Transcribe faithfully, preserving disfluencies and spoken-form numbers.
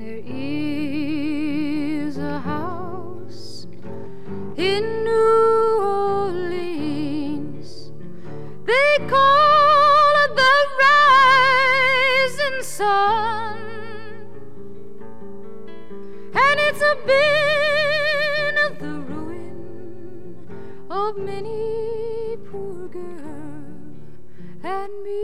There is a house in New Orleans, they call it the Rising Sun, and it's a been of the ruin of many poor girl and me.